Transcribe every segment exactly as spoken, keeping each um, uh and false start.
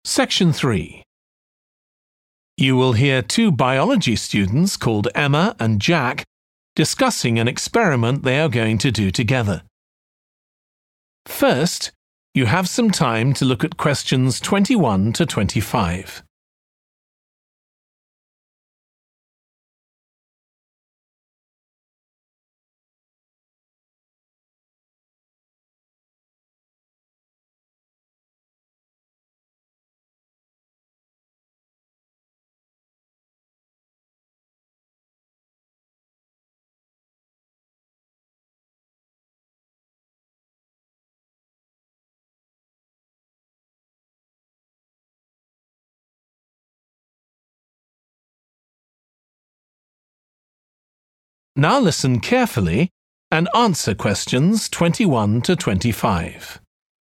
Section three. You will hear two biology students called Emma and Jack discussing an experiment they are going to do together. First, you have some time to look at questions twenty-one to twenty-five. Now listen carefully and answer questions twenty-one to twenty-five.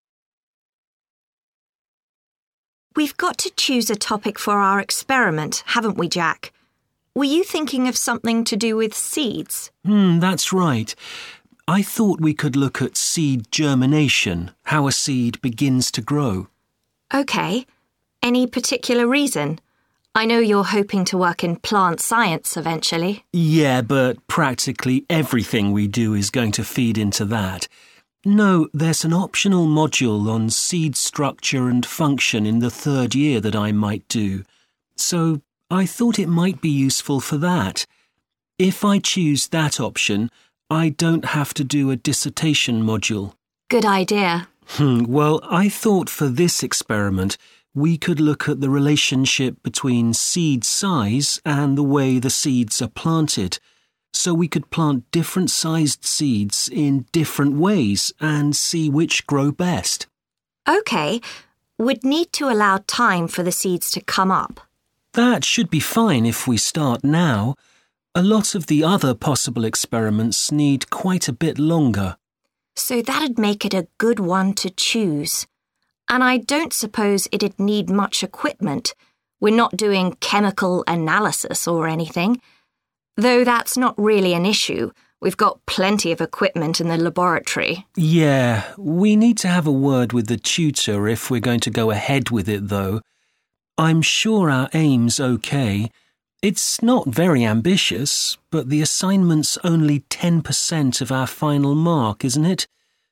We've got to choose a topic for our experiment, haven't we, Jack? Were you thinking of something to do with seeds? Hmm, that's right. I thought we could look at seed germination, how a seed begins to grow. OK. Any particular reason? I know you're hoping to work in plant science eventually. Yeah, but practically everything we do is going to feed into that. No, there's an optional module on seed structure and function in the third year that I might do. So I thought it might be useful for that. If I choose that option, I don't have to do a dissertation module. Good idea. Hmm, well, I thought for this experiment, we could look at the relationship between seed size and the way the seeds are planted. So we could plant different sized seeds in different ways and see which grow best. OK. We'd need to allow time for the seeds to come up. That should be fine if we start now. A lot of the other possible experiments need quite a bit longer. So that'd make it a good one to choose. And I don't suppose it'd need much equipment. We're not doing chemical analysis or anything. Though that's not really an issue. We've got plenty of equipment in the laboratory. Yeah, we need to have a word with the tutor if we're going to go ahead with it, though. I'm sure our aim's okay. It's not very ambitious, but the assignment's only ten percent of our final mark, isn't it?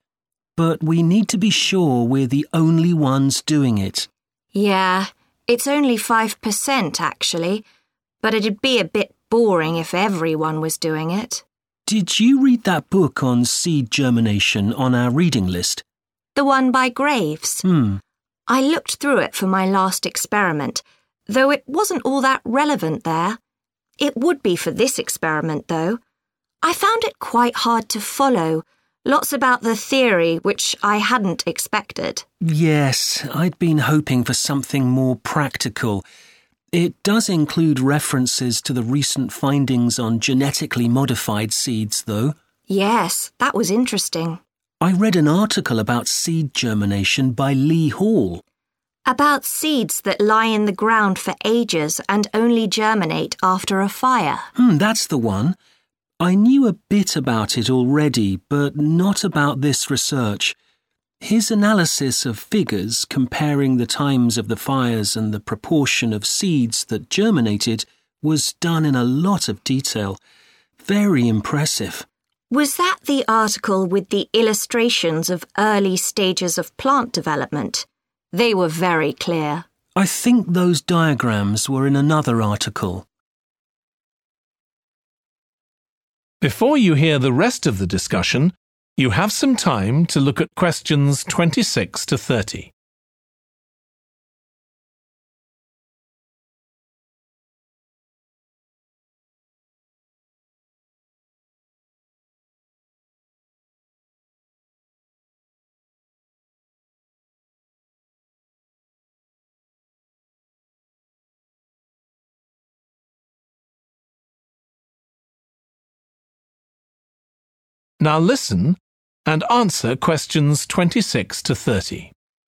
But we need to be sure we're the only ones doing it. Yeah, it's only five percent actually, but it'd be a bit boring if everyone was doing it. Did you read that book on seed germination on our reading list? The one by Graves? Hmm. I looked through it for my last experiment, though it wasn't all that relevant there. It would be for this experiment, though. I found it quite hard to follow. Lots about the theory, which I hadn't expected. Yes, I'd been hoping for something more practical. It does include references to the recent findings on genetically modified seeds, though. Yes, that was interesting. I read an article about seed germination by Lee Hall. About seeds that lie in the ground for ages and only germinate after a fire. Hmm, that's the one. I knew a bit about it already, but not about this research. His analysis of figures comparing the times of the fires and the proportion of seeds that germinated was done in a lot of detail. Very impressive. Was that the article with the illustrations of early stages of plant development? They were very clear. I think those diagrams were in another article. Before you hear the rest of the discussion, you have some time to look at questions twenty-six to thirty. Now listen and answer questions twenty-six to thirty.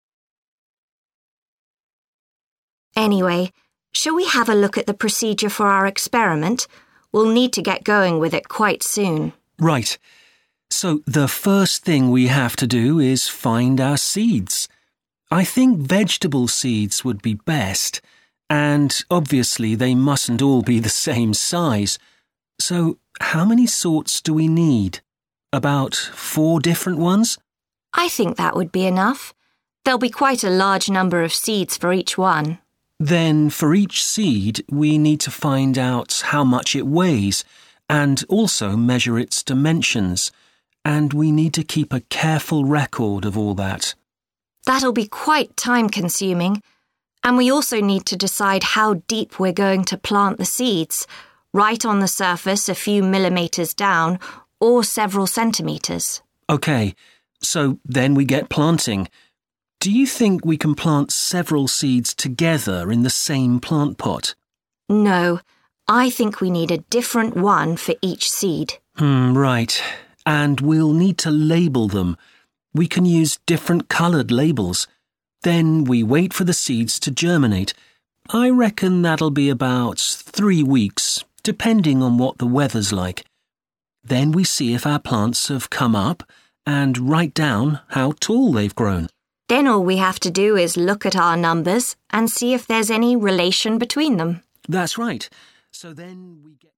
Anyway, shall we have a look at the procedure for our experiment? We'll need to get going with it quite soon. Right. So the first thing we have to do is find our seeds. I think vegetable seeds would be best, and obviously they mustn't all be the same size. So, how many sorts do we need? About four different ones? I think that would be enough. There'll be quite a large number of seeds for each one. Then, for each seed, we need to find out how much it weighs and also measure its dimensions. And we need to keep a careful record of all that. That'll be quite time-consuming. And we also need to decide how deep we're going to plant the seeds, right on the surface a few millimetres down or several centimetres. OK, so then we get planting. Do you think we can plant several seeds together in the same plant pot? No, I think we need a different one for each seed. Hmm, right. And we'll need to label them. We can use different coloured labels. Then we wait for the seeds to germinate. I reckon that'll be about three weeks, depending on what the weather's like. Then we see if our plants have come up and write down how tall they've grown. Then all we have to do is look at our numbers and see if there's any relation between them. That's right. So then we get...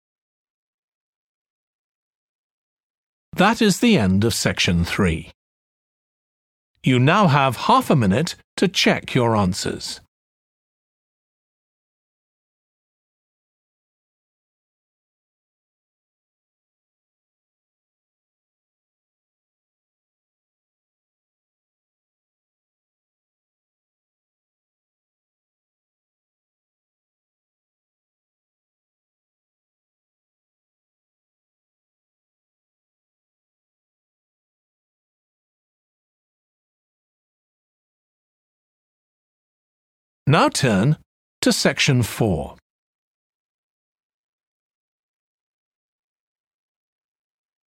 That is the end of section three. You now have half a minute to check your answers. Now turn to section four.